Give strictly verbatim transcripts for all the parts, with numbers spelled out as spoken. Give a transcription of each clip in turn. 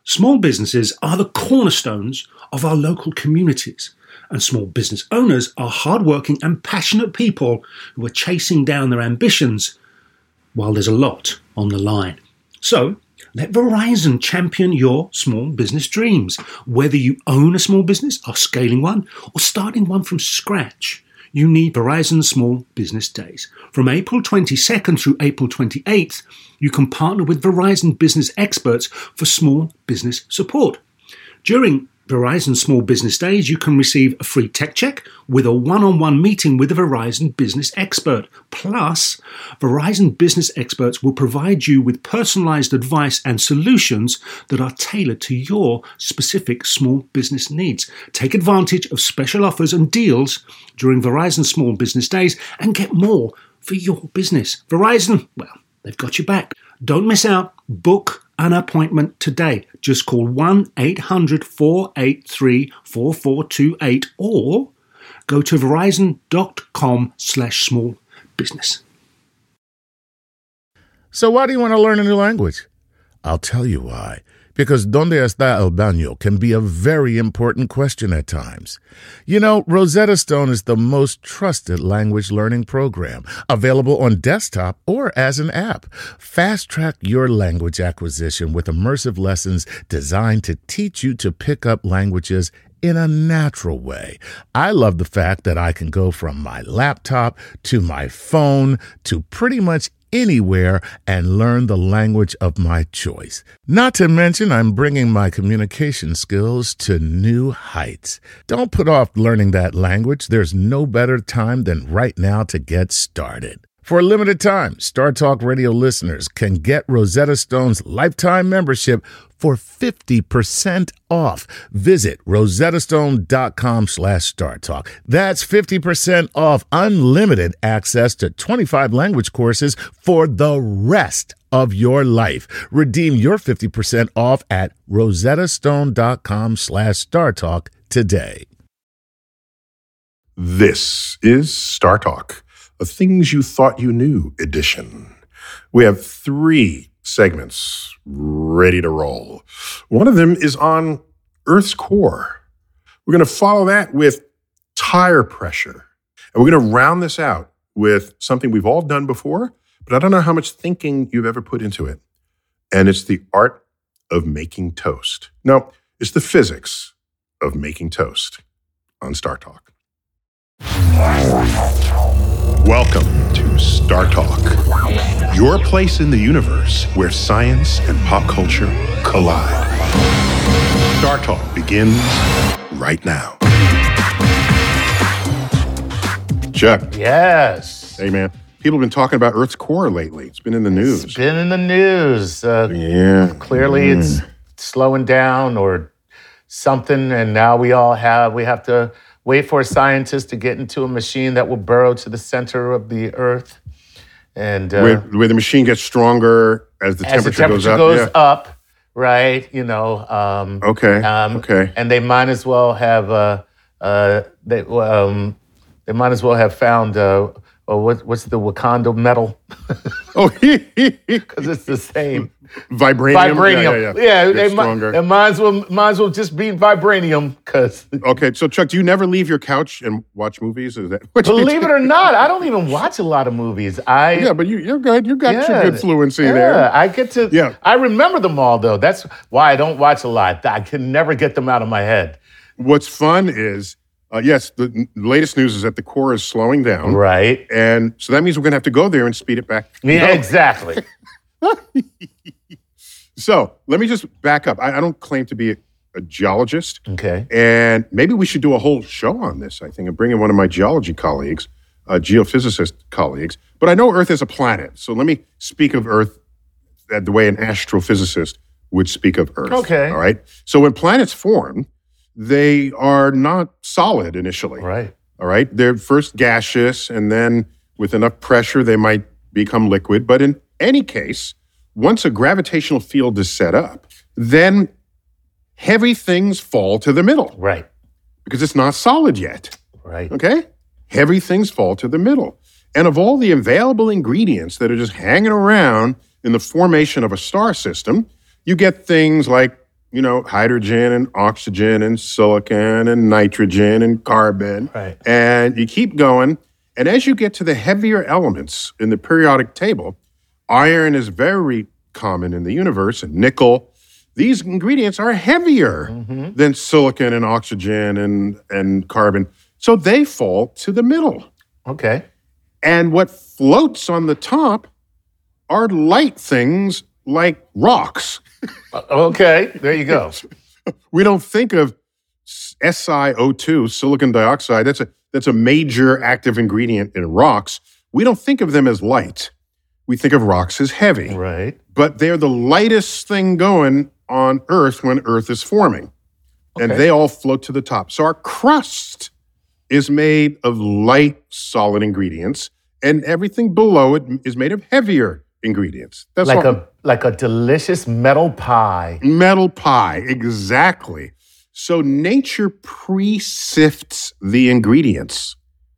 Small businesses are the cornerstones of our local communities, and small business owners are hardworking and passionate people who are chasing down their ambitions while there's a lot on the line. So, let Verizon champion your small business dreams. Whether you own a small business, are scaling one, or starting one from scratch, you need Verizon Small Business Days. From April twenty-second through April twenty-eighth, you can partner with Verizon business experts for small business support. During Verizon Small Business Days, you can receive a free tech check with a one-on-one meeting with a Verizon business expert. Plus, Verizon business experts will provide you with personalized advice and solutions that are tailored to your specific small business needs. Take advantage of special offers and deals during Verizon Small Business Days and get more for your business. Verizon, well, they've got your back. Don't miss out. Book an appointment today. Just call one eight hundred four eight three four four two eight or go to verizon.com slash small business. So why do you want to learn a new language? I'll tell you why. Because ¿Dónde está el baño? Can be a very important question at times. You know, Rosetta Stone is the most trusted language learning program, available on desktop or as an app. Fast-track your language acquisition with immersive lessons designed to teach you to pick up languages in a natural way. I love the fact that I can go from my laptop to my phone to pretty much anywhere and learn the language of my choice. Not to mention, I'm bringing my communication skills to new heights. Don't put off learning that language. There's no better time than right now to get started. For a limited time, Star Talk Radio listeners can get Rosetta Stone's lifetime membership for fifty percent off. Visit rosettastone.com slash StarTalk. That's fifty percent off unlimited access to twenty-five language courses for the rest of your life. Redeem your fifty percent off at rosettastone.com slash StarTalk today. This is Star Talk, a Things You Thought You Knew edition. We have three segments ready to roll. One of them is on Earth's core. We're going to follow that with tire pressure. And we're going to round this out with something we've all done before, but I don't know how much thinking you've ever put into it. And it's the art of making toast. No, it's the physics of making toast on Star Talk. Welcome to Star Talk, your place in the universe where science and pop culture collide. Star Talk begins right now. Chuck. Yes. Hey, man. People have been talking about Earth's core lately. It's been in the news. It's been in the news. Uh, yeah. Clearly mm. it's slowing down or something, and now we all have, we have to wait for a scientist to get into a machine that will burrow to the center of the Earth. And uh, where, where the machine gets stronger as the as temperature, the temperature goes up. goes yeah. up, right? You know. Um, okay. Um, okay. And they might as well have. Uh, uh, they um, they might as well have found. Uh, oh, what, what's the Wakanda metal? Oh, because it's the same. Vibranium. Vibranium. Yeah, yeah, yeah. yeah they, stronger. might, they might as well might as well just be vibranium. Cause okay, so Chuck, do you never leave your couch and watch movies? Is that what believe it or not? I don't even watch a lot of movies. I yeah, but you, you're good. You got yeah, your good fluency yeah, there. I get to. Yeah. I remember them all though. That's why I don't watch a lot. I can never get them out of my head. What's fun is. Uh, yes, the n- latest news is that the core is slowing down. Right. And so that means we're going to have to go there and speed it back. Yeah, no. exactly. So let me just back up. I, I don't claim to be a, a geologist. Okay. And maybe we should do a whole show on this, I think, and bring in one of my geology colleagues, uh, geophysicist colleagues. But I know Earth is a planet. So let me speak of Earth the way an astrophysicist would speak of Earth. Okay. All right. So when planets form, they are not solid initially. Right. All right. They're first gaseous, and then with enough pressure, they might become liquid. But in any case, once a gravitational field is set up, then heavy things fall to the middle. Right. Because it's not solid yet. Right. Okay? Heavy things fall to the middle. And of all the available ingredients that are just hanging around in the formation of a star system, you get things like you know, hydrogen and oxygen and silicon and nitrogen and carbon. Right. And you keep going. And as you get to the heavier elements in the periodic table, iron is very common in the universe, and nickel. These ingredients are heavier mm-hmm. than silicon and oxygen and, and carbon. So they fall to the middle. Okay. And what floats on the top are light things like rocks. Okay, there you go. We don't think of S i O two, silicon dioxide. That's a that's a major active ingredient in rocks. We don't think of them as light. We think of rocks as heavy. Right. But they're the lightest thing going on Earth when Earth is forming. Okay. And they all float to the top. So our crust is made of light, solid ingredients, and everything below it is made of heavier ingredients. That's like all. a like a delicious metal pie. Metal pie, exactly. So nature pre-sifts the ingredients.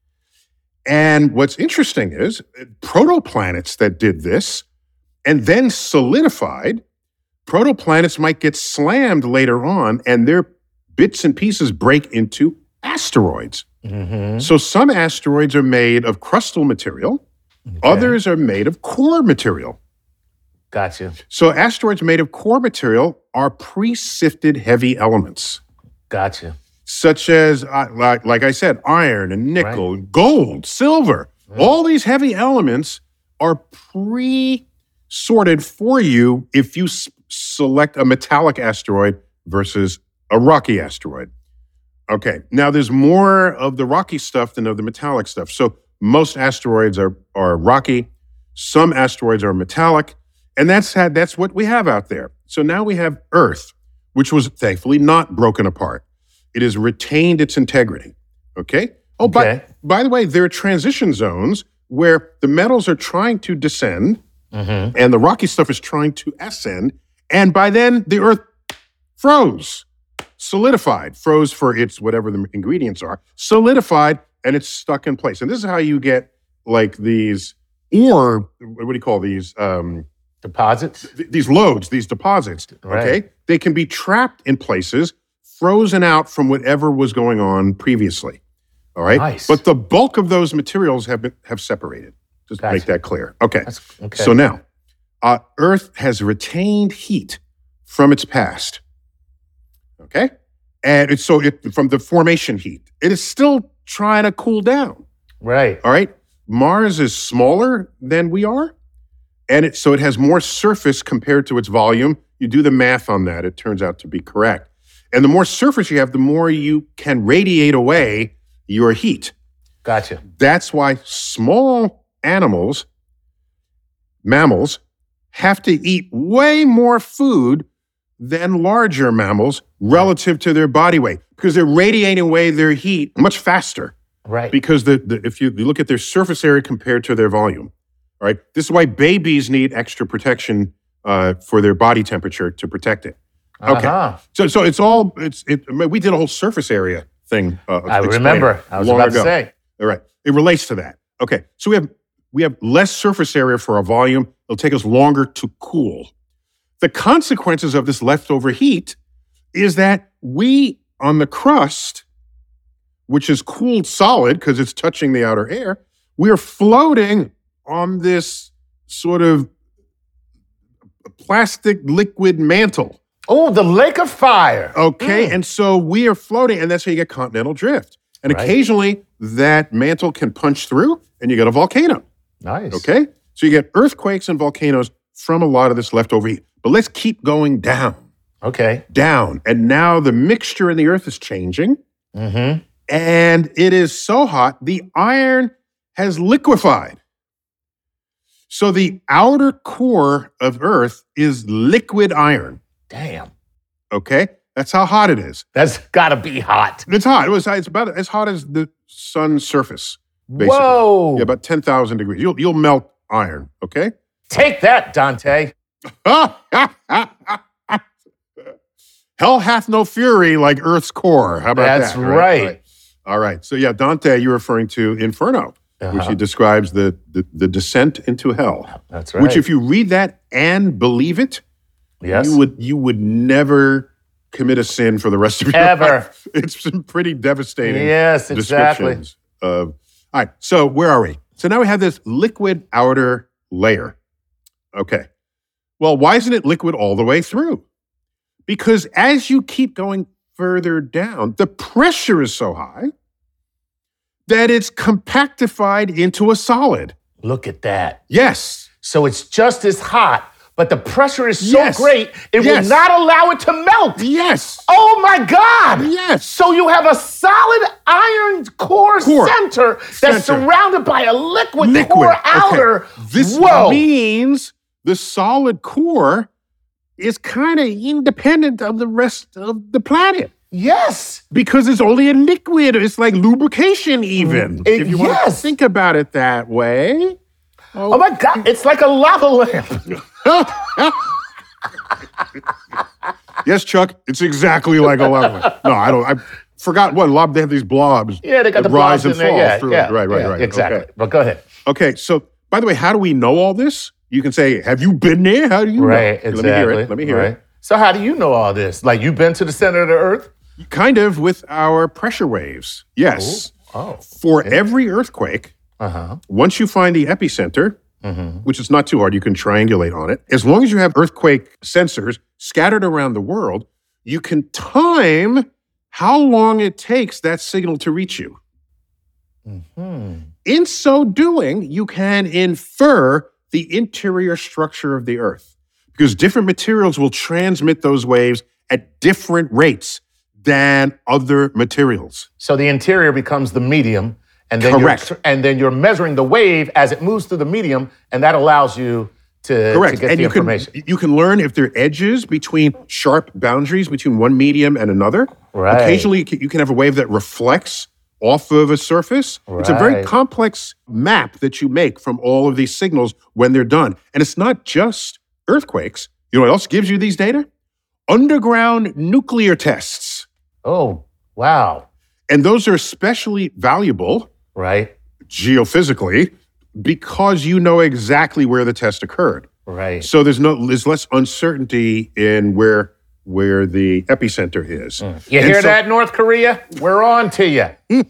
And what's interesting is protoplanets that did this and then solidified, protoplanets might get slammed later on and their bits and pieces break into asteroids. Mm-hmm. So some asteroids are made of crustal material. Okay. Others are made of core material. Gotcha. So asteroids made of core material are pre-sifted heavy elements. Gotcha. Such as, uh, like, like I said, iron and nickel, right. gold, silver. Right. All these heavy elements are pre-sorted for you if you s- select a metallic asteroid versus a rocky asteroid. Okay, now there's more of the rocky stuff than of the metallic stuff. So most asteroids are, are rocky. Some asteroids are metallic. And that's had, that's what we have out there. So now we have Earth, which was thankfully not broken apart. It has retained its integrity, okay? Oh, okay. By, by the way, there are transition zones where the metals are trying to descend mm-hmm. and the rocky stuff is trying to ascend. And by then, the Earth froze, solidified, froze for its whatever the ingredients are, solidified, and it's stuck in place. And this is how you get like these, or what do you call these? Um, Deposits? Th- these loads, these deposits, right. okay? They can be trapped in places, frozen out from whatever was going on previously, all right? Nice. But the bulk of those materials have been, have separated, just gotcha. to make that clear. Okay, That's, okay. So now, uh, Earth has retained heat from its past, okay? And it's so it, from the formation heat, it is still trying to cool down. Right. All right? Mars is smaller than we are. And it, so it has more surface compared to its volume. You do the math on that, it turns out to be correct. And the more surface you have, the more you can radiate away your heat. Gotcha. That's why small animals, mammals, have to eat way more food than larger mammals relative to their body weight because they're radiating away their heat much faster. Right. Because the, the, if you, you look at their surface area compared to their volume. All right. This is why babies need extra protection uh, for their body temperature to protect it. Okay. Uh-huh. So, so it's all it's. It, we did a whole surface area thing. Uh, I remember. I was long about ago. to say. All right. It relates to that. Okay. So we have we have less surface area for our volume. It'll take us longer to cool. The consequences of this leftover heat is that we on the crust, which is cooled solid because it's touching the outer air, we are floating on this sort of plastic liquid mantle. Oh, the lake of fire. Okay, mm. and so we are floating, and that's how you get continental drift. And right. occasionally, that mantle can punch through, and you get a volcano. Nice. Okay? So you get earthquakes and volcanoes from a lot of this leftover heat. But let's keep going down. Okay. Down. And now the mixture in the earth is changing. Mm-hmm. And it is so hot, the iron has liquefied. So the outer core of Earth is liquid iron. Damn. Okay? That's how hot it is. That's got to be hot. It's hot. It was, it's about as hot as the sun's surface, basically. Whoa. Yeah, about ten thousand degrees. You'll, you'll melt iron, okay? Take that, Dante. Hell hath no fury like Earth's core. How about That's that? That's right. right. All right. So yeah, Dante, you're referring to Inferno, uh-huh. which he describes the, the, the descent into hell. That's right. Which if you read that and believe it, yes. you would you would never commit a sin for the rest of your Ever. life. It's some pretty devastating Yes, exactly. descriptions of. All right, so where are we? So now we have this liquid outer layer. Okay. Well, why isn't it liquid all the way through? Because as you keep going further down, the pressure is so high that it's compactified into a solid. Look at that. Yes. So it's just as hot, but the pressure is so Yes. great, it Yes. will not allow it to melt. Yes. Oh my God! Yes. So you have a solid iron core, Core. center that's Center. surrounded by a liquid, Liquid. core Okay. outer. This Whoa! means the solid core is kind of independent of the rest of the planet Yes. because it's only a liquid. It's like lubrication, even. It- if you want to yes. think about it that way. Oh my God! It's like a lava lamp. Yes, Chuck, it's exactly like a lava. No, I don't. I forgot what lob. They have these blobs. Yeah, they got that the rise blobs in and there. fall Yeah, through yeah, it. Right, right, yeah, right. Exactly. Okay. But go ahead. Okay, so by the way, how do we know all this? You can say, "Have you been there? How do you Right. know?" Exactly. Let me hear it. Let me hear right. it. So how do you know all this? Like you've been to the center of the earth? Kind of with our pressure waves. Yes. Oh. For every earthquake, Uh huh. once you find the epicenter, Mm-hmm. which is not too hard, you can triangulate on it. As long as you have earthquake sensors scattered around the world, you can time how long it takes that signal to reach you. Hmm. In so doing, you can infer the interior structure of the earth because different materials will transmit those waves at different rates than other materials. So the interior becomes the medium, and then Correct. You're, and then you're measuring the wave as it moves through the medium, and that allows you to, Correct. to get and the you information. can you can learn if there are edges between sharp boundaries between one medium and another. Right. Occasionally, you can- you can have a wave that reflects off of a surface. It's a very Right. complex map that you make from all of these signals when they're done. And it's not just earthquakes. You know what else gives you these data? Underground nuclear tests. Oh, wow. And those are especially valuable Right. geophysically because you know exactly where the test occurred. Right. So there's no there's less uncertainty in where where the epicenter is. You And hear so- that, North Korea? We're on to you.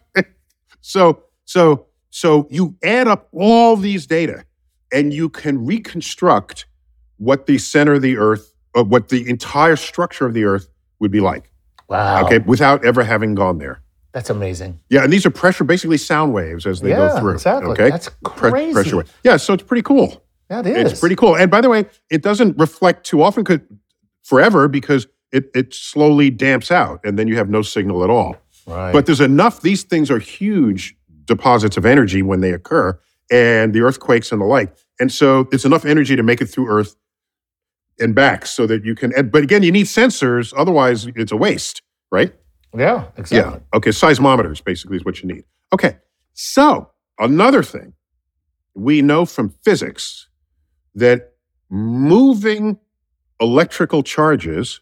So so so you add up all these data and you can reconstruct what the center of the earth, uh, what the entire structure of the earth would be like. Wow. Okay, without ever having gone there. That's amazing. Yeah, and these are pressure, basically sound waves as they Yeah, go through. exactly. Okay, That's Pre- crazy. pressure wave. Yeah, so it's pretty cool. That is. It's pretty cool. And by the way, it doesn't reflect too often, 'cause- forever, because it it slowly damps out, and then you have no signal at all. Right. But there's enough. These things are huge deposits of energy when they occur, and the earthquakes and the like. And so it's enough energy to make it through Earth and back, so that you can. and- But again, you need sensors. Otherwise, it's a waste, right? yeah, exactly. Yeah. Okay. Seismometers basically is what you need. Okay. So another thing we know from physics that moving electrical charges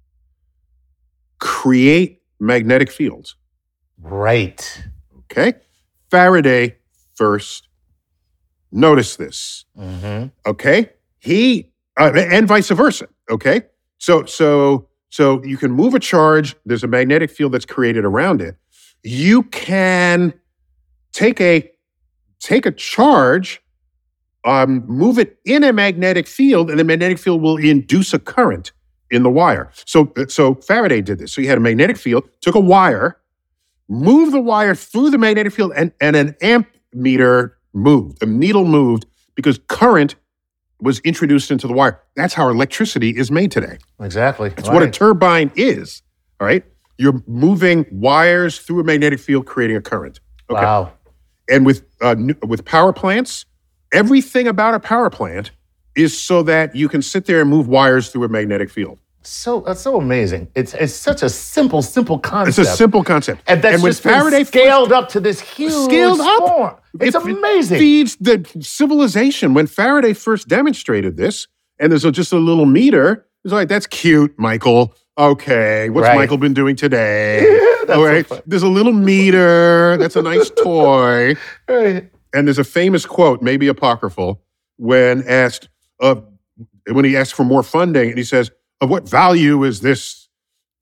create magnetic fields. Right. Okay. Faraday first noticed this. Mm-hmm. Okay. He uh, and vice versa. Okay. So so so you can move a charge. There's a magnetic field that's created around it. You can take a take a charge, um, move it in a magnetic field, and the magnetic field will induce a current in the wire. So so Faraday did this. So he had a magnetic field, took a wire, moved the wire through the magnetic field, and, and an amp meter moved. The needle moved because current was introduced into the wire. That's how electricity is made today. Exactly. It's what a turbine is. All right. You're moving wires through a magnetic field, creating a current. Okay. Wow. And with uh, nu- with power plants, everything about a power plant is so that you can sit there and move wires through a magnetic field. So that's so amazing. It's it's such a simple, simple It's concept. a simple concept. and that's when just been scaled up to this huge scaled up. form. It's It- amazing. It feeds the civilization. When Faraday first demonstrated this, and there's a, just a little meter, it's like, that's cute, Michael. Okay, what's Right. Michael been doing today? That's All so right, fun. there's a little meter. That's a nice toy. Right. And there's a famous quote, maybe apocryphal, when asked, uh, when he asked for more funding, and he says, "Of what value is this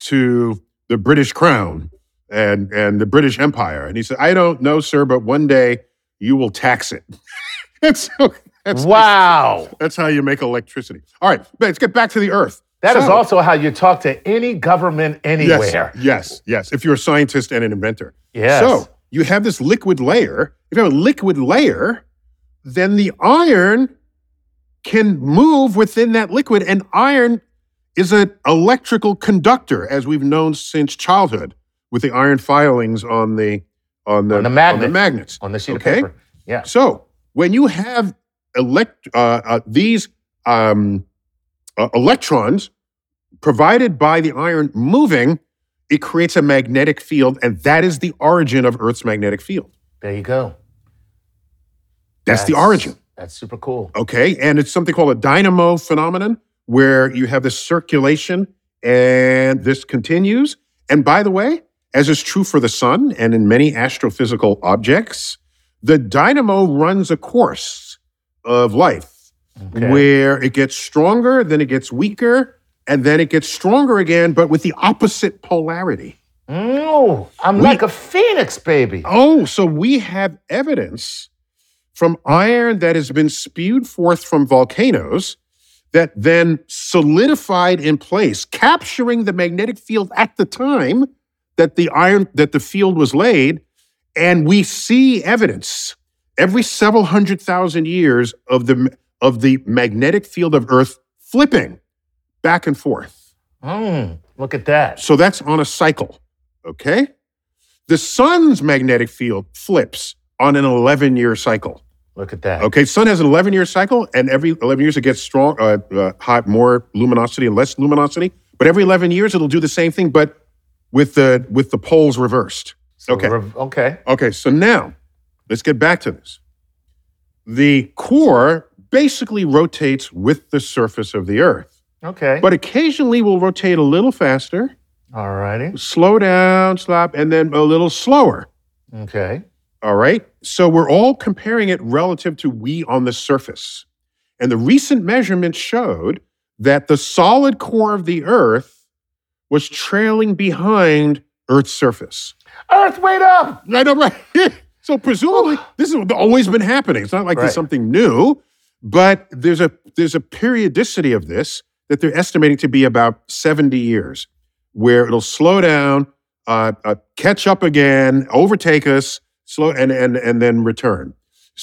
to the British Crown and, and the British Empire. And he said, I don't know, sir, but one day you will tax it. That's, that's, Wow. That's how you make electricity. All right, let's get back to the Earth. That So- is also how you talk to any government anywhere. Yes, yes, yes. If you're a scientist and an inventor. Yes. So you have this liquid layer. If you have a liquid layer, then the iron can move within that liquid, and iron is an electrical conductor, as we've known since childhood, with the iron filings on the on the, On the magnet. on the magnets. On the sheet Okay? of paper. Yeah. So when you have elect uh, uh, these um, uh, electrons provided by the iron moving, it creates a magnetic field, and that is the origin of Earth's magnetic field. There you go. That's, the origin. That's super cool. Okay, and it's something called a dynamo phenomenon, where you have this circulation and this continues. And by the way, as is true for the sun and in many astrophysical objects, the dynamo runs a course of life Okay. where it gets stronger, then it gets weaker, and then it gets stronger again, but with the opposite polarity. No, I'm We- like a phoenix, baby. Oh, so we have evidence from iron that has been spewed forth from volcanoes that then solidified in place, capturing the magnetic field at the time that the iron that the field was laid. And we see evidence every several hundred thousand years of the of the magnetic field of Earth flipping back and forth. Mm, look at that. So that's on a cycle. Okay? The sun's magnetic field flips on an eleven-year cycle. Look at that. Okay, sun has an eleven-year cycle, and every eleven years it gets strong, uh, uh, hot, more luminosity and less luminosity. But every eleven years it'll do the same thing, but with the with the poles reversed. So Okay, rev- okay. okay. So now let's get back to this. The core basically rotates with the surface of the Earth, Okay. but occasionally will rotate a little faster, All righty. slow down, stop, and then a little slower. Okay. All right. So we're all comparing it relative to we on the surface. And the recent measurements showed that the solid core of the Earth was trailing behind Earth's surface. Earth, wait up. Right, all right. So presumably this has always been happening. It's not like Right. there's something new, but there's a there's a periodicity of this that they're estimating to be about seventy years, where it'll slow down, uh, uh, catch up again, overtake us, slow, and and and then return.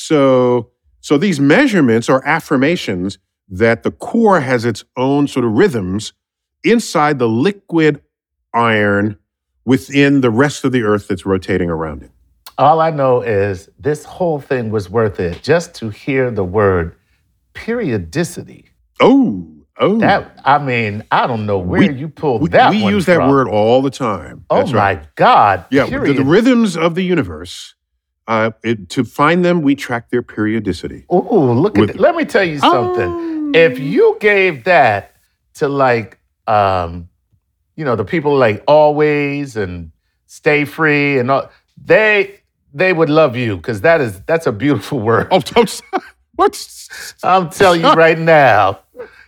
So so these measurements are affirmations that the core has its own sort of rhythms inside the liquid iron within the rest of the Earth that's rotating around it. All I know is this whole thing was worth it just to hear the word periodicity. Oh, oh. That I mean, I don't know where We- you pulled we, that we one use that from. word all the time. Oh That's my right. God. Yeah, the, Period. the rhythms of the universe. Uh, it, to find them, we track their periodicity. Ooh, look With- at that. Let me tell you something. If you gave that to like um, you know, the people like Always and Stay Free and all, they they would love you because that is that's a beautiful word. Oh, don't, what? I'm telling you right now.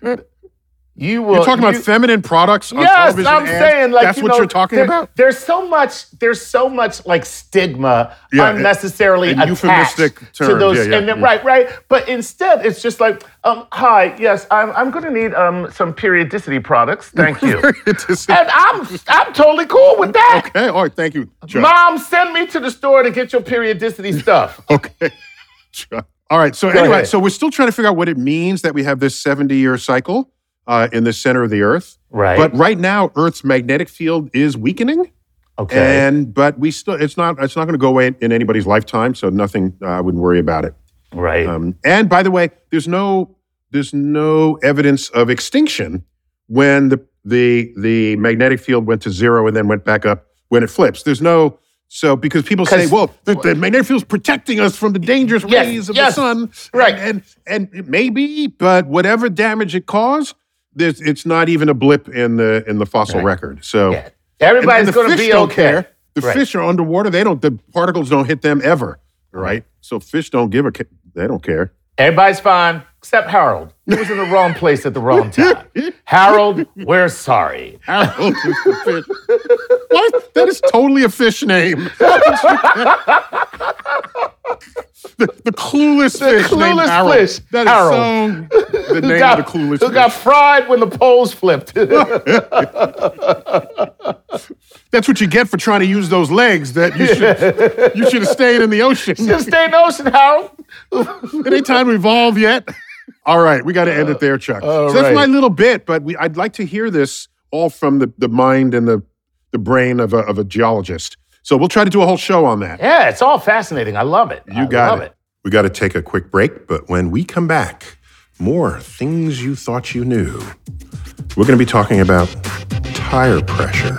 You will You're talking you- about feminine products on Yes, television I'm ads? saying like That's you what know, you're talking there- about? There's so much. There's so much like stigma Yeah, and- unnecessarily and attached euphemistic to terms. those. Yeah, yeah, and then, yeah. right, right. But instead, it's just like, um, hi, yes, I'm I'm going to need um some periodicity products. Thank you. Periodicity. And I'm I'm totally cool with that. Okay, all right, thank you, Chuck. Mom, send me to the store to get your periodicity stuff. Okay. Chuck. All right, so Go anyway, ahead. so we're still trying to figure out what it means that we have this seventy-year cycle uh, in the center of the Earth. Right. But right now, Earth's magnetic field is weakening. Okay. And but we still it's not it's not going to go away in anybody's lifetime, so nothing uh, I wouldn't worry about it. right. Um, and by the way, there's no there's no evidence of extinction when the the the magnetic field went to zero and then went back up when it flips. There's no so because people say, 'Cause- well, the, the magnetic field's protecting us from the dangerous Yes, rays of yes, the sun, right. And, and and maybe, but whatever damage it caused, there's, it's not even a blip in the in the fossil Right. record. So. yeah. And- Everybody's and the going to fish be don't okay. care. The Right. fish are underwater. They don't. The particles don't hit them ever. Right. So fish don't give a. ca- They don't care. Everybody's fine, except Harold. He was in the wrong place at the wrong time. Harold, we're sorry. Harold is the fish. What? That is totally a fish name. The, the clueless The fish clueless named Harold. fish, That is Harold. so the name got, of the clueless who fish. got fried when the poles flipped. That's what you get for trying to use those legs. That you should you should have stayed in the ocean. Just stay in the ocean, Harold. It ain't time to evolve yet. All right, we got to end it there, Chuck. All so that's right. my little bit, but we, I'd like to hear this all from the, the mind and the, the brain of a, of a geologist. So we'll try to do a whole show on that. Yeah, it's all fascinating. I love it. You I got love it. it. We got to take a quick break, but when we come back, more things you thought you knew. We're going to be talking about tire pressure.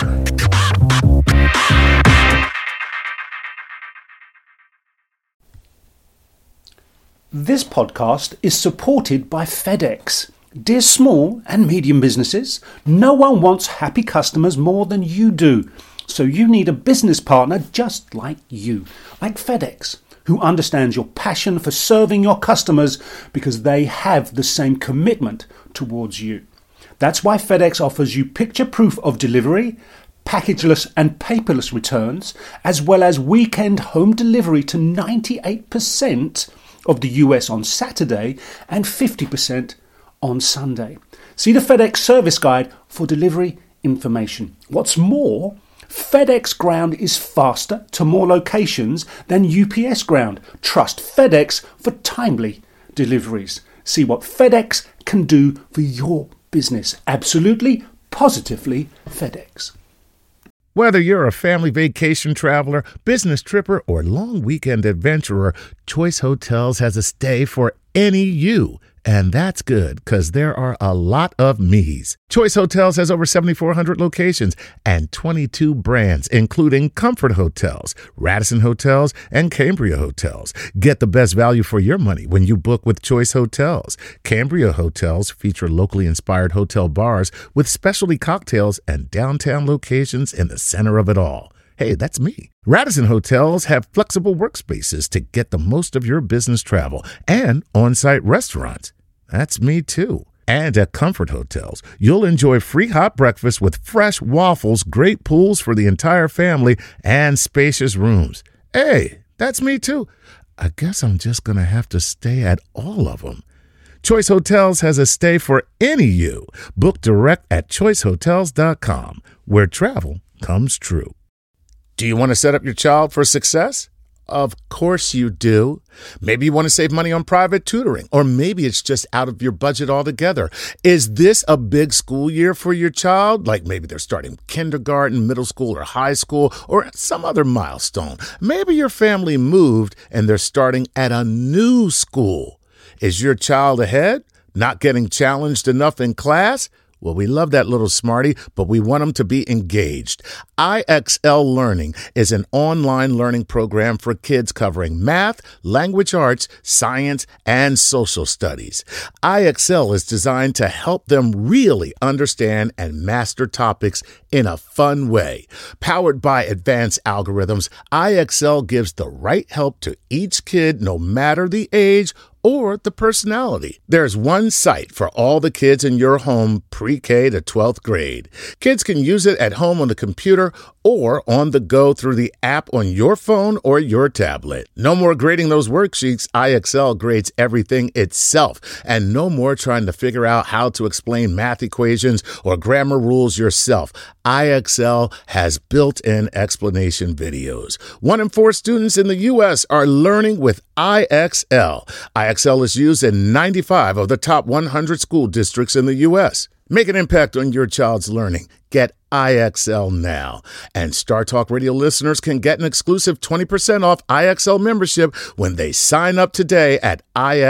This podcast is supported by FedEx. Dear small and medium businesses, no one wants happy customers more than you do. So you need a business partner just like you, like FedEx, who understands your passion for serving your customers because they have the same commitment towards you. That's why FedEx offers you picture proof of delivery, packageless and paperless returns, as well as weekend home delivery to ninety-eight percent of the U S on Saturday and fifty percent on Sunday. See the FedEx service guide for delivery information. What's more, FedEx Ground is faster to more locations than U P S Ground. Trust FedEx for timely deliveries. See what FedEx can do for your business. Absolutely, positively FedEx. Whether you're a family vacation traveler, business tripper, or long weekend adventurer, Choice Hotels has a stay for any you. And that's good, because there are a lot of me's. Choice Hotels has over seventy-four hundred locations and twenty-two brands, including Comfort Hotels, Radisson Hotels, and Cambria Hotels. Get the best value for your money when you book with Choice Hotels. Cambria Hotels feature locally inspired hotel bars with specialty cocktails and downtown locations in the center of it all. Hey, that's me. Radisson Hotels have flexible workspaces to get the most of your business travel and on-site restaurants. That's me too. And at Comfort Hotels, you'll enjoy free hot breakfast with fresh waffles, great pools for the entire family, and spacious rooms. Hey, that's me too. I guess I'm just going to have to stay at all of them. Choice Hotels has a stay for any you. Book direct at choice hotels dot com, where travel comes true. Do you want to set up your child for success? Of course you do. Maybe you want to save money on private tutoring, or maybe it's just out of your budget altogether. Is this a big school year for your child? Like maybe they're starting kindergarten, middle school, or high school, or some other milestone. Maybe your family moved and they're starting at a new school. Is your child ahead? Not getting challenged enough in class? Well, we love that little smarty, but we want them to be engaged. I X L Learning is an online learning program for kids covering math, language arts, science, and social studies. I X L is designed to help them really understand and master topics in a fun way. Powered by advanced algorithms, I X L gives the right help to each kid no matter the age or the personality. There's one site for all the kids in your home pre-K to twelfth grade. Kids can use it at home on the computer or on the go through the app on your phone or your tablet. No more grading those worksheets. I X L grades everything itself. And no more trying to figure out how to explain math equations or grammar rules yourself. I X L has built-in explanation videos. One in four students in the U S are learning with I X L. I X L is used in ninety-five of the top one hundred school districts in the U S. Make an impact on your child's learning. Get I X L now. And Star Talk Radio listeners can get an exclusive twenty percent off I X L membership when they sign up today at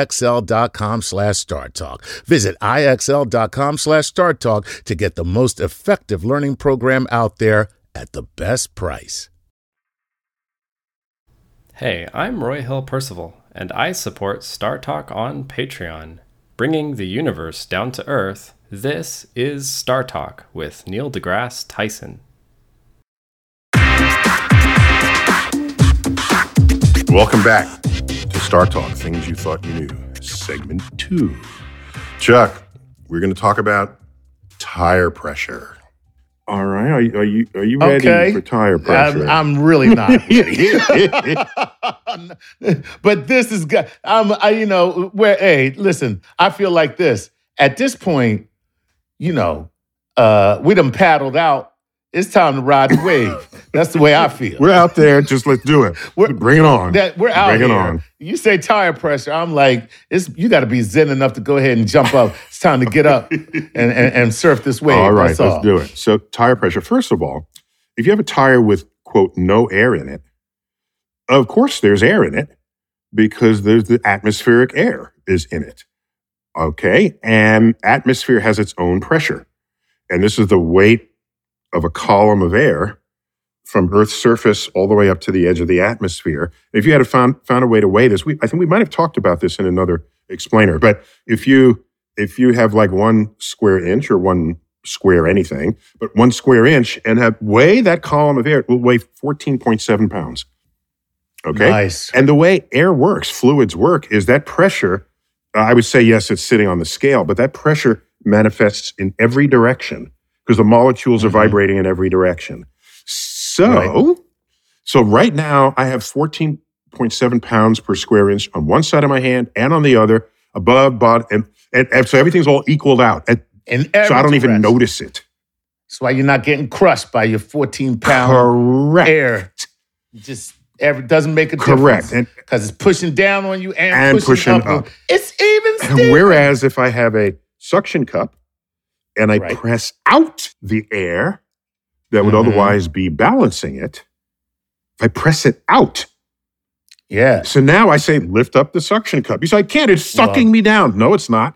IXL.com slash Star Talk. Visit IXL.com slash Star Talk to get the most effective learning program out there at the best price. Hey, I'm Roy Hill Percival, and I support Star Talk on Patreon. Bringing the universe down to earth, this is Star Talk with Neil deGrasse Tyson. Welcome back to Star Talk, Things You Thought You Knew. segment two. Chuck, we're going to talk about tire pressure. All right. Are you are you, are you ready Okay. for tire pressure? I'm, I'm really not ready. But this is good. I'm, I, you know, where, hey, listen, I feel like this. At this point, you know, uh, we done paddled out. It's time to ride the wave. That's the way I feel. We're out there. Just let's do it. We're- Bring it on. That we're out Bring here. it on. You say tire pressure, I'm like, it's you got to be zen enough to go ahead and jump up. It's time to get up and, and, and surf this wave. All right, That's let's all. do it. So tire pressure. First of all, if you have a tire with, quote, no air in it, of course there's air in it because there's the atmospheric air is in it. Okay? And atmosphere has its own pressure. And this is the weight of a column of air from Earth's surface all the way up to the edge of the atmosphere. If you had found found a way to weigh this, we, I think we might have talked about this in another explainer. But if you if you have like one square inch or one square anything, but one square inch and have weigh that column of air, it will weigh fourteen point seven pounds. Okay. Nice. And the way air works, fluids work, is that pressure. Uh, I would say yes, it's sitting on the scale, but that pressure manifests in every direction because the molecules are Mm-hmm. vibrating in every direction. So, Right. so right now I have fourteen point seven pounds per square inch on one side of my hand and on the other, above, bottom, and, and, and so everything's all equaled out. And In every so I don't even direction. notice it. That's why you're not getting crushed by your fourteen pound Correct. air. Just every doesn't make a Correct. difference. And, Because it's pushing down on you and, And pushing, pushing up. up. It's even and still. whereas if I have a suction cup and I Right. press out the air that would Mhm. otherwise be balancing it, if I press it out, Yeah. so now I say, lift up the suction cup. You say, I can't, it's sucking Well- me down. No, it's not.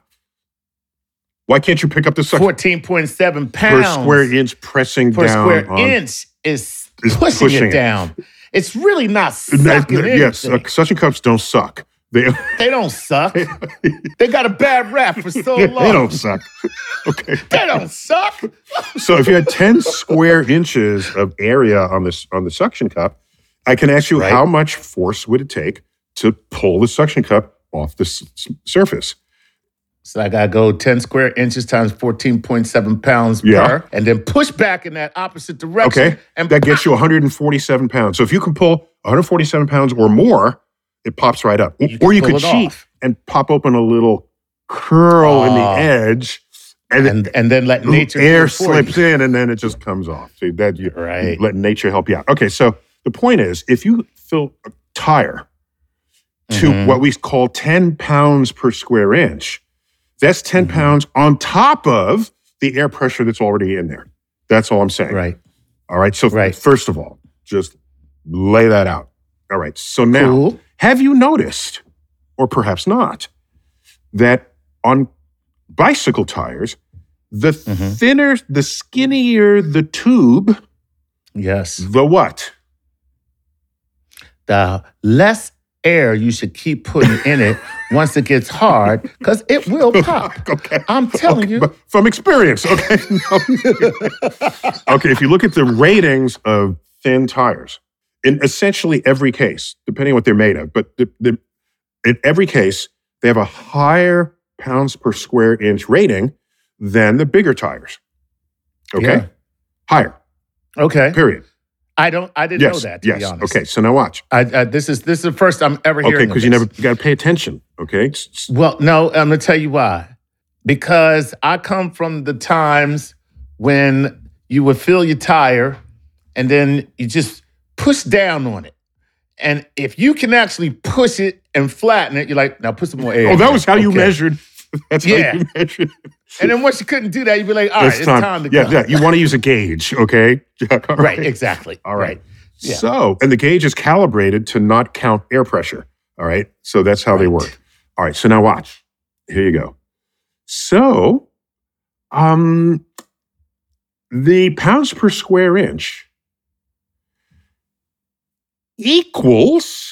Why can't you pick up the suction fourteen point seven per pounds square inch pressing per down square on, inch is, is pushing, pushing it it. down. It's really not No, sucking no, yes, uh, anything. suction cups don't suck. They, They don't suck. They got a bad rap for so long. they don't suck. Okay. They don't suck. So if you had ten square inches of area on this on the suction cup, I can ask you Right. how much force would it take to pull the suction cup off the s- s- surface? So I gotta go ten square inches times fourteen point seven pounds Yeah. per, and then push back in that opposite direction. Okay, And that gets you one hundred forty-seven pounds. So if you can pull one hundred forty-seven pounds or more, it pops right up. You or can you pull could it cheat off. and pop open a little curl in the Oh. edge, and, and and then let nature do air it for you. slips in, and then it just comes off. So that you Right. let nature help you out. Okay, so the point is, if you fill a tire to Mhm. what we call ten pounds per square inch, that's ten Mm-hmm. pounds on top of the air pressure that's already in there. That's all I'm saying. Right. All right. So Right. first of all, just lay that out. All right. So now, Cool. have you noticed, or perhaps not, that on bicycle tires, the Mhm. thinner, the skinnier the tube, Yes. the what? The less air you should keep putting in it once it gets hard, because it will pop. Okay. I'm telling Okay, you. but from experience. Okay. No. Okay. If you look at the ratings of thin tires, in essentially every case, depending on what they're made of, but the, the, in every case, they have a higher pounds per square inch rating than the bigger tires. Okay. Yeah. Higher. Okay. Period. I don't. I didn't Yes. know that. To yes. be honest. Okay. So now watch. I, I, this is this is the first I'm ever hearing. Okay. of Because you this. never you got to pay attention. Okay. S- s- Well, no, I'm gonna tell you why. Because I come from the times when you would fill your tire and then you just push down on it. And if you can actually push it and flatten it, you're like, now put some more air. Oh, in that there. was how you Okay. measured. That's Yeah. how you measured. And then once you couldn't do that, you'd be like, all right, It's it's time, to yeah, go. yeah. You want to use a gauge, okay? All Right, exactly. All right. Yeah. So, and the gauge is calibrated to not count air pressure. All right. So that's how they Right. work. All right. So now watch. Here you go. So, um, the pounds per square inch equals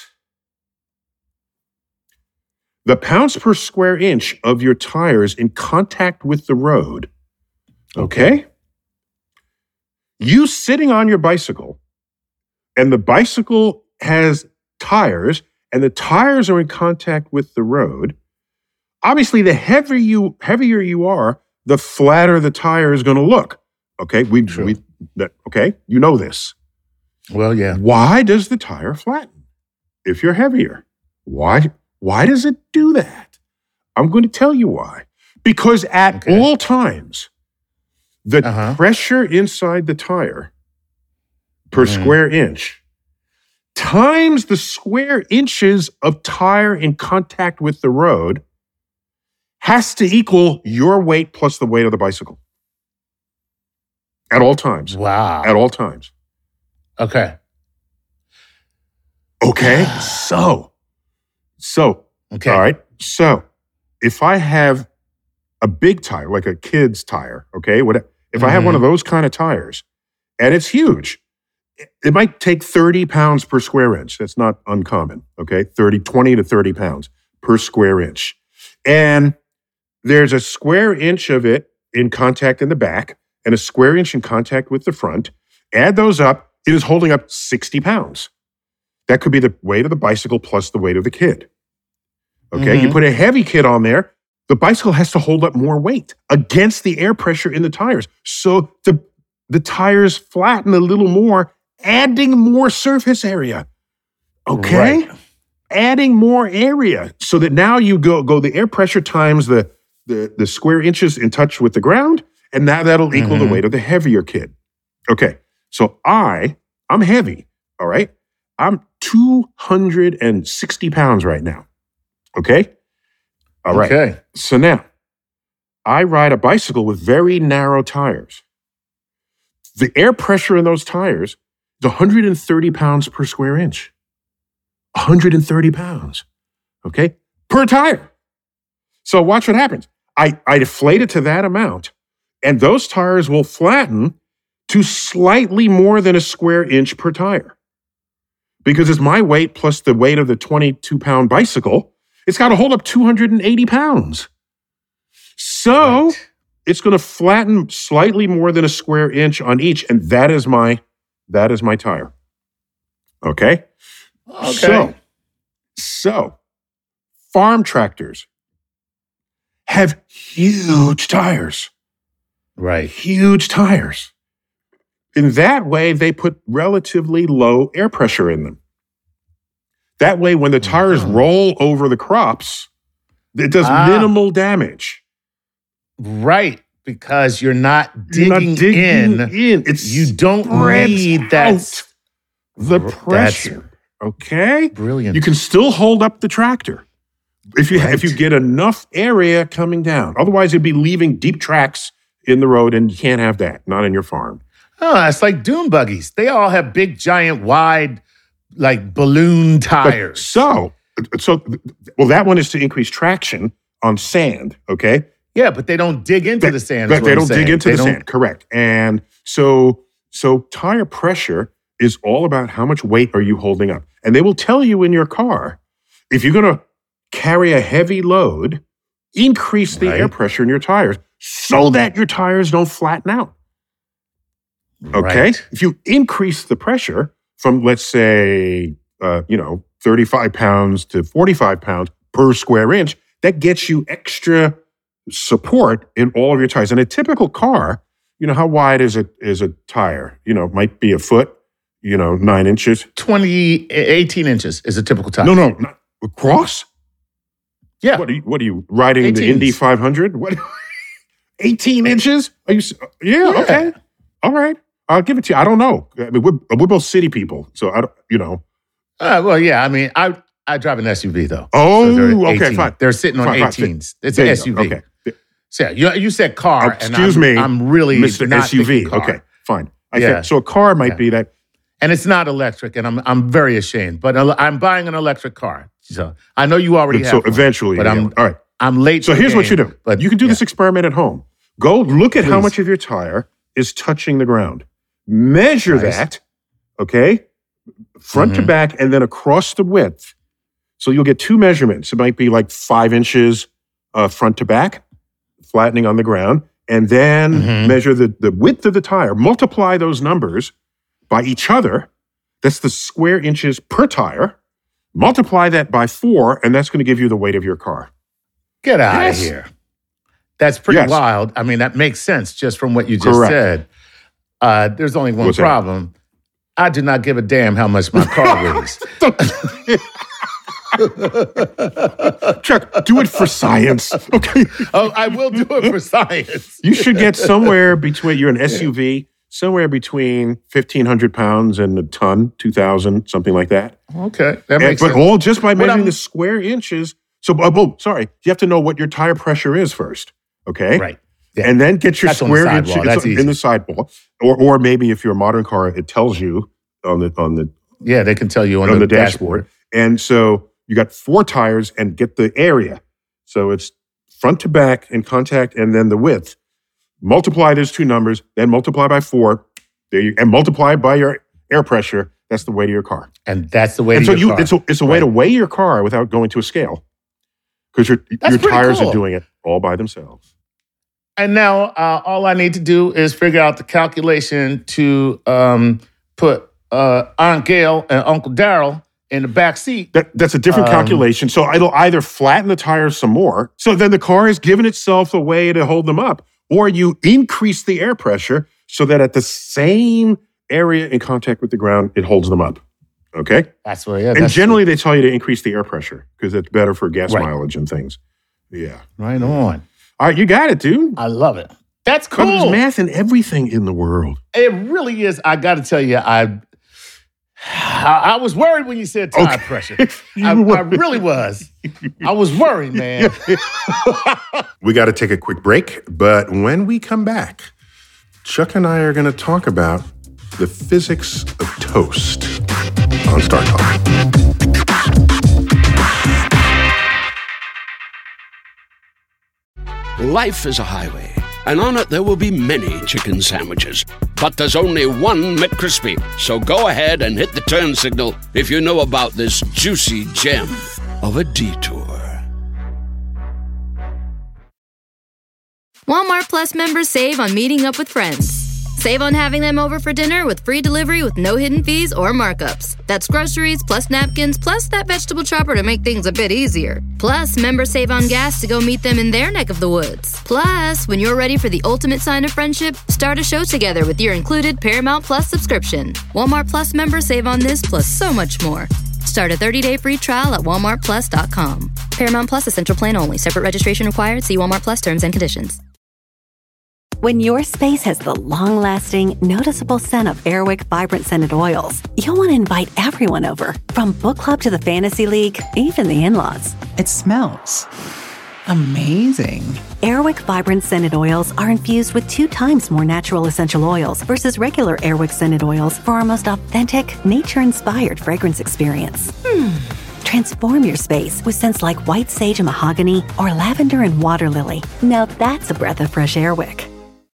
the pounds per square inch of your tires in contact with the road. Okay? You sitting on your bicycle, and the bicycle has tires, and the tires are in contact with the road, obviously, the heavier you heavier you are, the flatter the tire is going to look. Okay, we True. we that, okay, you know this. Well, yeah. Why does the tire flatten if you're heavier? Why why does it do that? I'm going to tell you why. Because at Okay. all times, the Uh-huh. pressure inside the tire per Mhm. square inch times the square inches of tire in contact with the road has to equal your weight plus the weight of the bicycle. At all times. Wow. At all times. Okay. Okay? So, so, Okay. all right. So, if I have a big tire, like a kid's tire, okay? What if I have one of those kind of tires and it's huge, it- it might take thirty pounds per square inch. That's not uncommon, okay? thirty, twenty to thirty pounds per square inch. And there's a square inch of it in contact in the back and a square inch in contact with the front. Add those up, it is holding up sixty pounds. That could be the weight of the bicycle plus the weight of the kid. Okay, you Mhm. put a heavy kid on there, the bicycle has to hold up more weight against the air pressure in the tires. So the, the tires flatten a little more, adding more surface area. Okay? Right. Adding more area so that now you go, go the air pressure times the, the, the square inches in touch with the ground, and now that'll equal the Mhm. weight of the heavier kid. Okay, so I, I'm heavy, all right? I'm two hundred sixty pounds right now. Okay? All right. Okay. So now, I ride a bicycle with very narrow tires. The air pressure in those tires is one hundred thirty pounds per square inch. one hundred thirty pounds, okay, per tire. So watch what happens. I, I deflate it to that amount, and those tires will flatten to slightly more than a square inch per tire. Because it's my weight plus the weight of the twenty-two pound bicycle, it's got to hold up two hundred eighty pounds. So Right. it's going to flatten slightly more than a square inch on each, and that is my that is my tire. Okay? Okay. So, so farm tractors have huge tires, Right. huge tires. In that way, they put relatively low air pressure in them. That way, when the tires Mhm. roll over the crops, it does Ah. minimal damage. Right. Because you're not You're digging, not digging in. in. It's You don't spreads need that. out the That's pressure. Okay? brilliant. You can still hold up the tractor if you Right. if you get enough area coming down. Otherwise, you'd be leaving deep tracks in the road, and you can't have that. Not in your farm. Oh, it's like dune buggies. They all have big, giant, wide, like balloon But tires. so, so well, that one is to increase traction on sand. Okay, Yeah, but they don't dig into the sand. is But what they I'm don't dig saying. into They the don't- sand. Correct. And so, so tire pressure is all about how much weight are you holding up, and they will tell you in your car if you're going to carry a heavy load, increase the Right. air pressure in your tires so that your tires don't flatten out. Okay. Right. If you increase the pressure from, let's say, uh, you know, thirty-five pounds to forty-five pounds per square inch, that gets you extra support in all of your tires. In a typical car, you know, how wide is a, is a tire? You know, it might be a foot, you know, nine inches. twenty, eighteen inches is a typical tire. No, no, not across. Yeah. What are you, what are you riding the eighteens. Indy five hundred? What? eighteen inches? Are you? s- Yeah, Yeah. Okay. All right. I'll give it to you. I don't know. I mean, we're, we're both city people, so I don't, you know. Uh, well, yeah. I mean, I I drive an S U V though. Oh, they're okay, eighteen. fine. They're sitting on Fine, fine. eighteens. It's There an you S U go. V. Okay. So yeah, you, you said car. Oh, and excuse I'm, me, I'm really Mister not S U V. thinking car. Okay, fine. I Yeah. think, so a car might Yeah. be that. And it's not electric, and I'm I'm very ashamed. But el- I'm buying an electric car. So I know you already have. So one, eventually, but yeah. I'm all right. I'm late. So to the here's what you game, do. But you can do yeah. this experiment at home. Go look at how Please. much of your tire is touching the ground. Measure Nice. that, okay, front to Mhm. back, and then across the width. So you'll get two measurements. It might be like five inches uh, front to back, flattening on the ground, and then Mhm. measure the, the width of the tire. Multiply those numbers by each other. That's the square inches per tire. Multiply that by four, and that's going to give you the weight of your car. Get out Yes. of here. That's pretty Yes. wild. I mean, that makes sense just from what you just Correct. said. Uh, there's only one What's that? problem. I do not give a damn how much my car weighs. Chuck, do it for science. Okay. Oh, I will do it for science. You should get somewhere between, you're an S U V, somewhere between fifteen hundred pounds and a ton, two thousand, something like that. Okay, that And, makes but sense. all just by What measuring I'm- the square inches. So, oh, oh, sorry, you have to know what your tire pressure is first. Okay. Right. Yeah. And then get your That's on the square sidewall. inches That's easy. in the sidewall. Or, or maybe if you're a modern car, it tells you on the, on the, Yeah, they can tell you on, on the, the dashboard. And so you got four tires and get the area. So it's front to back in contact and then the width. Multiply those two numbers, then multiply by four, there you, and multiply by your air pressure. That's the weight of your car. And that's the way And to so your you, car. it's a, it's a way Right. to weigh your car without going to a scale. Because your, That's your pretty tires cool. are doing it all by themselves. And now uh, all I need to do is figure out the calculation to um, put uh, Aunt Gail and Uncle Daryl in the back seat. That, that's a different Um, calculation. So it'll either flatten the tires some more, so then the car has given itself a way to hold them up, or you increase the air pressure so that at the same area in contact with the ground, it holds them up. Okay? That's what, yeah. And that's generally, they tell you to increase the air pressure because it's better for gas Right. mileage and things. Yeah. right on. All right, you got it, dude. I love it. That's But there's cool. math in everything in the world. It really is. I got to tell you, I, I I was worried when you said tire Okay. pressure. You I, were. I really was. I was worried, man. We got to take a quick break, but when we come back, Chuck and I are going to talk about the physics of toast on Star Talk. Life is a highway, and on it there will be many chicken sandwiches. But there's only one McCrispy. So go ahead and hit the turn signal if you know about this juicy gem of a detour. Walmart Plus members save on meeting up with friends. Save on having them over for dinner with free delivery with no hidden fees or markups. That's groceries plus napkins plus that vegetable chopper to make things a bit easier. Plus, members save on gas to go meet them in their neck of the woods. Plus, when you're ready for the ultimate sign of friendship, start a show together with your included Paramount Plus subscription. Walmart Plus members save on this plus so much more. Start a thirty-day free trial at walmart plus dot com. Paramount Plus Essential Plan only. Separate registration required. See Walmart Plus terms and conditions. When your space has the long-lasting, noticeable scent of Airwick Vibrant Scented Oils, you'll want to invite everyone over, from book club to the fantasy league, even the in-laws. It smells amazing. Airwick Vibrant Scented Oils are infused with two times more natural essential oils versus regular Airwick Scented Oils for our most authentic, nature-inspired fragrance experience. Hmm. Transform your space with scents like white sage and mahogany or lavender and water lily. Now that's a breath of fresh Airwick.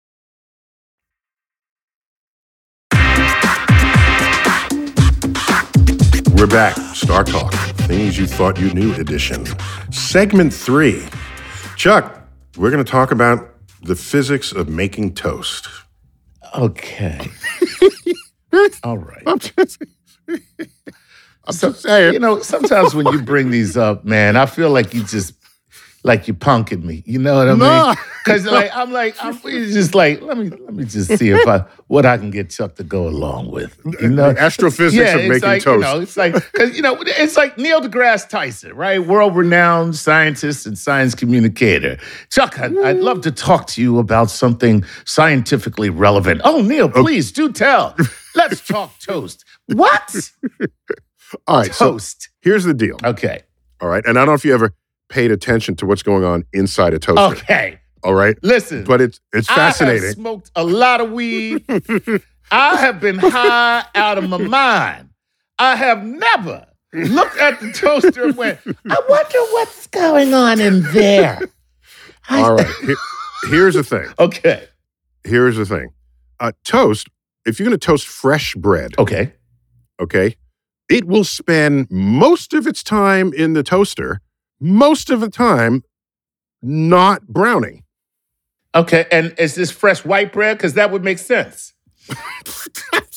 We're back. Star Talk, Things You Thought You Knew edition. Segment three. Chuck, we're going to talk about the physics of making toast. Okay. All right. I'm just, I'm So, just saying. you know, sometimes when you bring these up, man, I feel like you just like you punking me. You know what I No. mean? Because like I'm like I'm it's just like let me let me just see if I what I can get Chuck to go along with. You know, The astrophysics of it's making like, toast. You know, it's like because you know it's like Neil deGrasse Tyson, right? World-renowned scientist and science communicator. Chuck, I'd, I'd love to talk to you about something scientifically relevant. Oh, Neil, please do tell. Let's talk toast. What? All right, Toast. so here's the deal. Okay. All right, and I don't know if you ever paid attention to what's going on inside a toaster. Okay. All right, Listen. but it's it's I fascinating. have smoked a lot of weed. I have been high out of my mind. I have never looked at the toaster and went, I wonder what's going on in there. All right, here- here's the thing. Okay. Here's the thing. Uh, toast. If you're going to toast fresh bread, Okay. okay, it will spend most of its time in the toaster, most of the time not browning. Okay. And is this fresh white bread? Because that would make sense.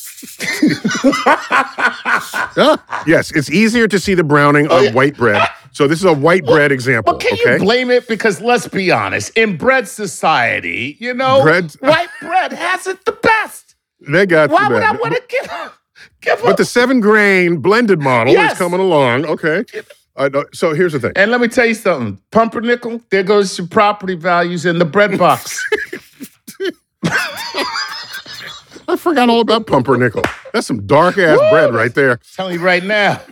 Yes, it's easier to see the browning Oh, on yeah. white bread So this is a white well, bread example. Well, can okay? you blame it? Because let's be honest, in bread society, you know, bread, white bread has it the best. They got Why the would best. I want to give, give But up? the seven grain blended model Yes. is coming along. Okay. Uh, no, so here's the thing. And let me tell you something. Pumpernickel, there goes your property values in the bread box. I forgot all about pumpernickel. That's some dark ass bread right there. I'm telling you right now.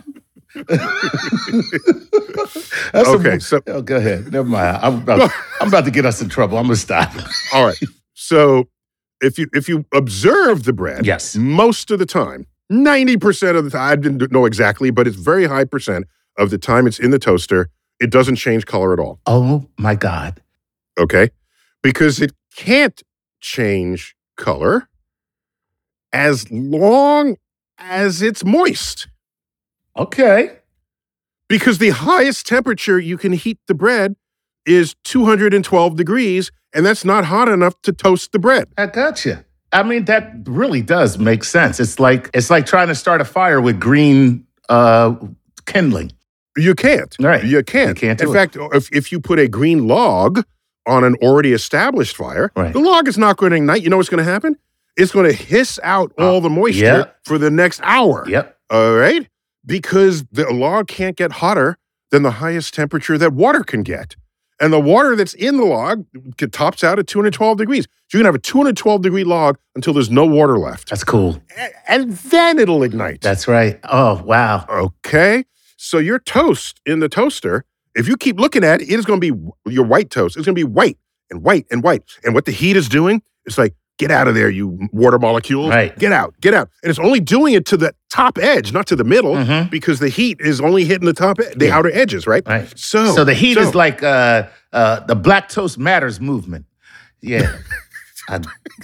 Okay, a, so oh, go ahead. Never mind. I'm about, I'm about to get us in trouble. I'm gonna stop. all right. So if you if you observe the bread, Yes. most of the time, ninety percent of the time, I didn't know exactly, but it's very high percent of the time it's in the toaster, it doesn't change color at all. Oh my God. Okay? Because it can't change color as long as it's moist. Okay. Because the highest temperature you can heat the bread is two hundred twelve degrees, and that's not hot enough to toast the bread. I got you. I mean, that really does make sense. It's like it's like trying to start a fire with green uh, kindling. You can't. Right. You can't. You can't do In it. fact, if, if you put a green log on an already established fire, Right. the log is not going to ignite. You know what's going to happen? It's going to hiss out all the moisture yep. for the next hour. Yep. All right? Because the log can't get hotter than the highest temperature that water can get. And the water that's in the log get, tops out at two hundred twelve degrees. So you can have a two hundred twelve degree log until there's no water left. That's cool. A- And then it'll ignite. That's right. Oh, wow. Okay? So your toast in the toaster, if you keep looking at it, it is going to be your white toast. It's going to be white and white and white. And what the heat is doing, it's like, get out of there, you water molecules. Right. Get out, get out. And it's only doing it to the top edge, not to the middle, Mhm. because the heat is only hitting the top, ed- the Yeah. outer edges, right? Right. So, So the heat so- is like uh, uh, the Black Toast Matters movement. Yeah. I-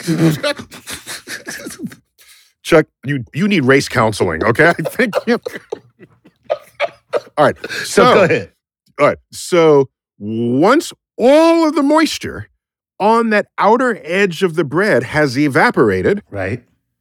Chuck, you you need race counseling, okay? I think. You... All right. So, so go ahead. All right. So once all of the moisture on that outer edge of the bread has evaporated, Right.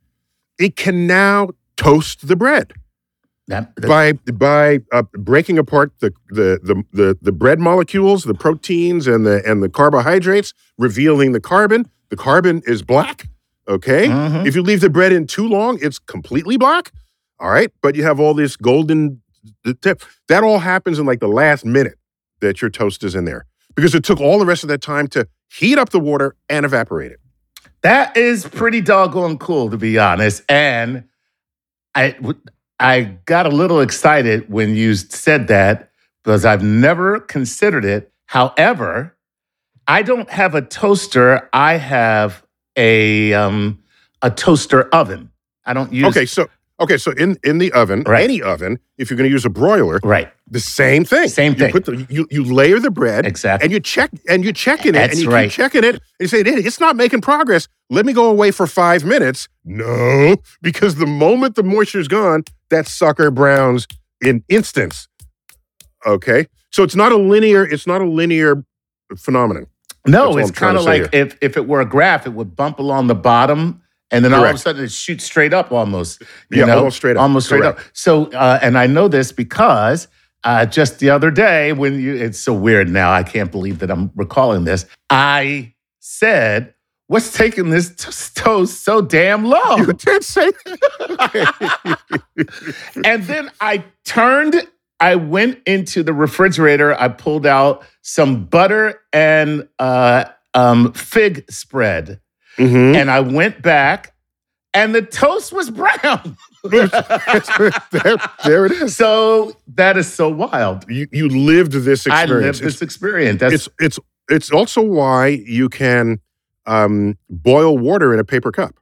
it can now toast the bread That, that- by by uh, breaking apart the, the the the the bread molecules, the proteins and the and the carbohydrates, revealing the carbon. The carbon is black. Okay. Mhm. If you leave the bread in too long, it's completely black. All right. But you have all this golden the tip. That all happens in like the last minute that your toast is in there because it took all the rest of that time to heat up the water and evaporate it. That is pretty doggone cool, to be honest. And I, w- I got a little excited when you said that because I've never considered it. However, I don't have a toaster. I have a um, a toaster oven. I don't use. Okay, so okay, so in, in the oven, Right. any oven, if you're going to use a broiler, Right. the same thing. Same You thing. put the you you layer the bread Exactly. and you check and you checking it That's and you right. keep checking it and you say "It- it's not making progress. Let me go away for five minutes. No, because the moment the moisture's gone, that sucker browns in instants. Okay, so it's not a linear. It's not a linear phenomenon. No, That's all it's I'm trying kind of to say like if, if it were a graph, it would bump along the bottom, and then all of a Correct. sudden it shoots straight up almost. You Yeah, know? almost straight up. Almost straight Correct. up. So, uh, and I know this because uh, just the other day when you, it's so weird now, I can't believe that I'm recalling this. I said, what's taking this t- toast so damn long? You did say that. And then I turned, I went into the refrigerator, I pulled out some butter and uh, um, fig spread. Mhm. And I went back, and the toast was brown. there, there it is. So that is so wild. You you lived this I experience. lived this experience. That's It's it's it's also why you can um, boil water in a paper cup.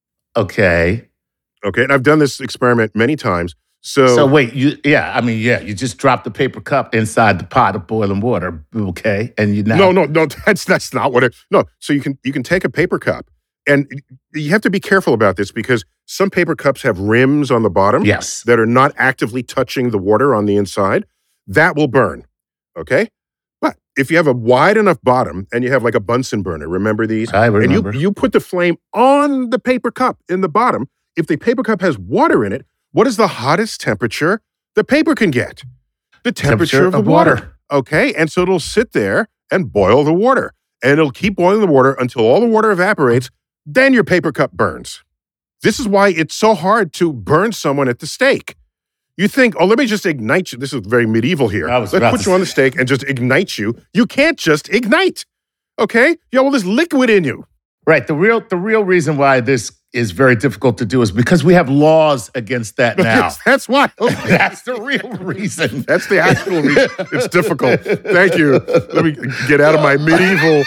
okay. Okay, and I've done this experiment many times. So, So wait, you yeah, I mean, yeah, you just drop the paper cup inside the pot of boiling water, okay? And you now no, no, no. That's that's not what it. No, so you can you can take a paper cup, and you have to be careful about this because some paper cups have rims on the bottom. Yes. that are not actively touching the water on the inside. That will burn. Okay, but if you have a wide enough bottom and you have like a Bunsen burner, remember these? I remember. And you you put the flame on the paper cup in the bottom. If the paper cup has water in it, what is the hottest temperature the paper can get? The temperature, temperature of the of water. water. Okay, and so it'll sit there and boil the water. And it'll keep boiling the water until all the water evaporates. Then your paper cup burns. This is why it's so hard to burn someone at the stake. You think, oh, let me just ignite you. This is very medieval here. Let's put you on the stake and just ignite you. You can't just ignite. Okay? You have all this liquid in you. Right. The real the real reason why this is very difficult to do is because we have laws against that now. Yes, that's why. That's the real reason. That's the actual reason. It's difficult. Thank you. Let me get out of my medieval.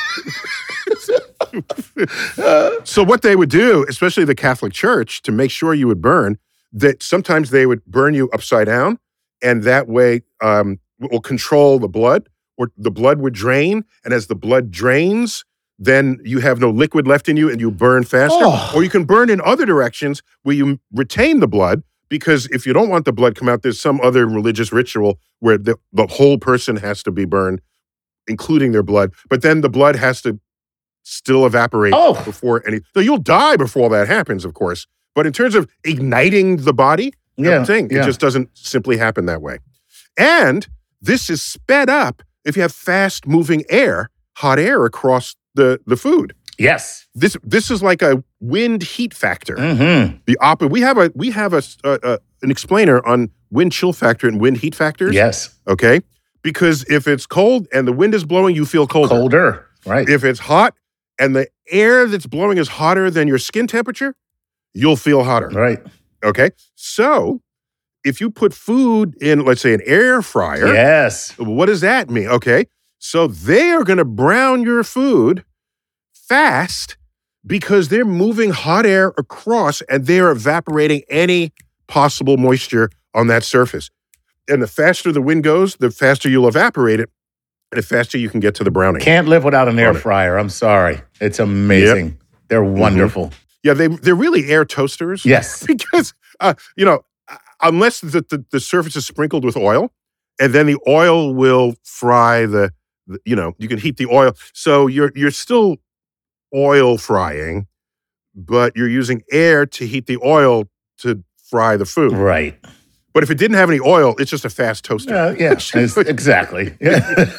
So what they would do, especially the Catholic Church, to make sure you would burn, that sometimes they would burn you upside down, and that way um, will control the blood, or the blood would drain, and as the blood drains, then you have no liquid left in you and you burn faster. Oh. Or you can burn in other directions where you retain the blood, because if you don't want the blood to come out, there's some other religious ritual where the, the whole person has to be burned, including their blood. But then the blood has to still evaporate oh. before any... So you'll die before all that happens, of course. But in terms of igniting the body, yeah, thing, yeah. it just doesn't simply happen that way. And this is sped up if you have fast-moving air, hot air across the, the food. Yes. This this is like a wind heat factor. Mm-hmm. The opposite. We have a we have a, a, a an explainer on wind chill factor and wind heat factors. Yes. Okay. Because if it's cold and the wind is blowing, you feel colder. Colder. Right. If it's hot and the air that's blowing is hotter than your skin temperature, you'll feel hotter. Right. Okay. So if you put food in, let's say, an air fryer. Yes. What does that mean? Okay. So they are going to brown your food fast because they're moving hot air across and they're evaporating any possible moisture on that surface. And the faster the wind goes, the faster you'll evaporate it, and the faster you can get to the browning. Can't live without an air fryer. I'm sorry. It's amazing. Yep. They're wonderful. Mm-hmm. Yeah, they, they're really air toasters. Yes. Because, uh, you know, unless the, the, the surface is sprinkled with oil, and then the oil will fry the, the, you know, you can heat the oil. So you're you're still oil frying, but you're using air to heat the oil to fry the food. Right. But if it didn't have any oil, it's just a fast toaster. Uh, yeah, exactly. Yeah.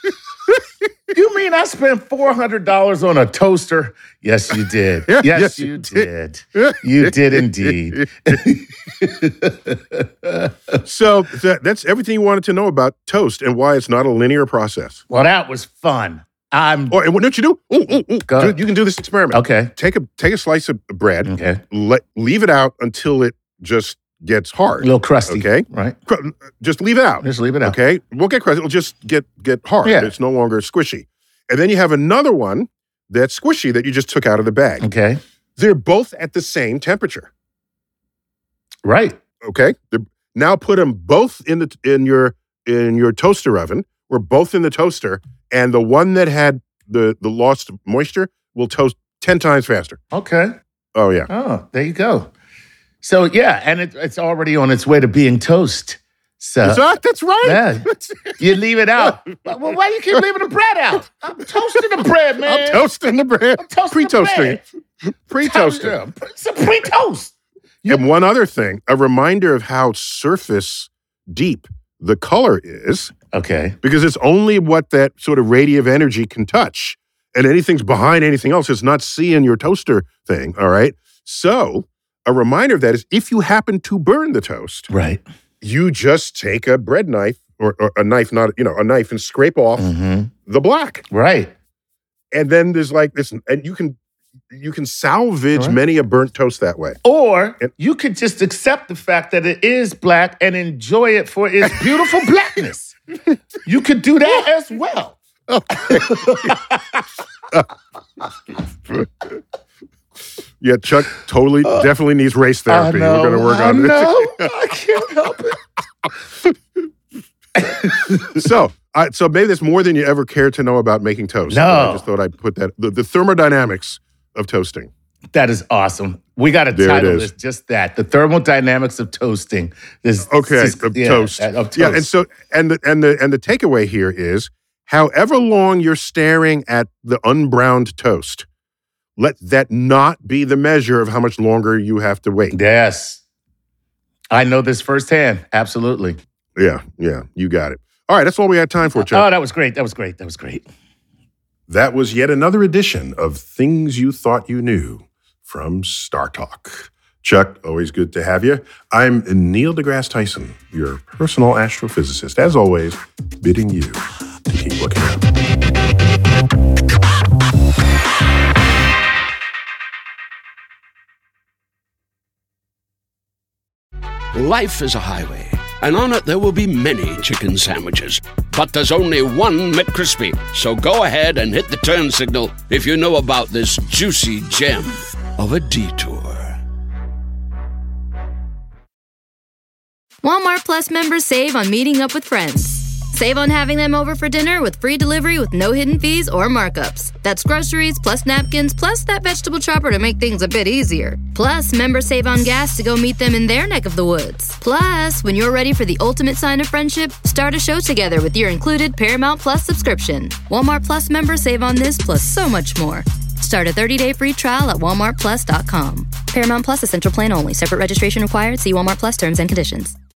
You mean I spent four hundred dollars on a toaster? Yes, you did. Yeah, yes, yes, you did. did. You did indeed. So that, that's everything you wanted to know about toast and why it's not a linear process. Well, that was fun. I'm. Oh, and what don't you do? Ooh, ooh, ooh. do? You can do this experiment. Okay. Take a take a slice of bread. Okay. Let leave it out until it just gets hard. A little crusty. Okay. Right. Just leave it out. Just leave it out. Okay. It won't get crusty. It'll just get get hard. Yeah. It's no longer squishy. And then you have another one that's squishy that you just took out of the bag. Okay. They're both at the same temperature. Right. Okay. They're, now put them both in the in your in your toaster oven. We're both in the toaster, and the one that had the the lost moisture will toast ten times faster. Okay. Oh yeah. Oh, there you go. So yeah, and it, it's already on its way to being toast. So that, that's right. Yeah. You leave it out. Well, why do you keep leaving the bread out? I'm toasting the bread, man. I'm toasting the bread. I'm toasting Pre-toasting the bread. Pre-toasting. It's a pre-toast. And one other thing, a reminder of how surface deep the color is. Okay. Because it's only what that sort of radiative energy can touch. And anything's behind anything else. It's not seeing your toaster thing, all right? So a reminder of that is if you happen to burn the toast. Right. You just take a bread knife or, or a knife, not, you know, a knife and scrape off mm-hmm. the black. Right. And then there's like this, and you can you can salvage right. many a burnt toast that way. Or and, you could just accept the fact that it is black and enjoy it for its beautiful blackness. You could do that as well. Yeah, Chuck totally, uh, definitely needs race therapy. Know, We're going to work I on know. it. I can't help it. so, uh, so maybe there's more than you ever cared to know about making toast. No. I just thought I'd put that, the, the thermodynamics of toasting. That is awesome. We got to title this just that, the thermodynamics of toasting. This, okay, this, of, yeah, toast. of toast. Yeah, and so, and the, and the, and the takeaway here is, however long you're staring at the unbrowned toast, let that not be the measure of how much longer you have to wait. Yes. I know this firsthand. Absolutely. Yeah, yeah, you got it. All right, that's all we had time for, Chuck. Oh, that was great. That was great. That was great. That was yet another edition of Things You Thought You Knew from Star Talk. Chuck, always good to have you. I'm Neil deGrasse Tyson, your personal astrophysicist. As always, bidding you to keep looking up. Life is a highway, and on it there will be many chicken sandwiches. But there's only one McCrispy. So go ahead and hit the turn signal if you know about this juicy gem of a detour. Walmart Plus members save on meeting up with friends. Save on having them over for dinner with free delivery with no hidden fees or markups. That's groceries plus napkins plus that vegetable chopper to make things a bit easier. Plus, members save on gas to go meet them in their neck of the woods. Plus, when you're ready for the ultimate sign of friendship, start a show together with your included Paramount Plus subscription. Walmart Plus members save on this plus so much more. Start a thirty-day free trial at walmart plus dot com. Paramount Plus Essential Plan only. Separate registration required. See Walmart Plus terms and conditions.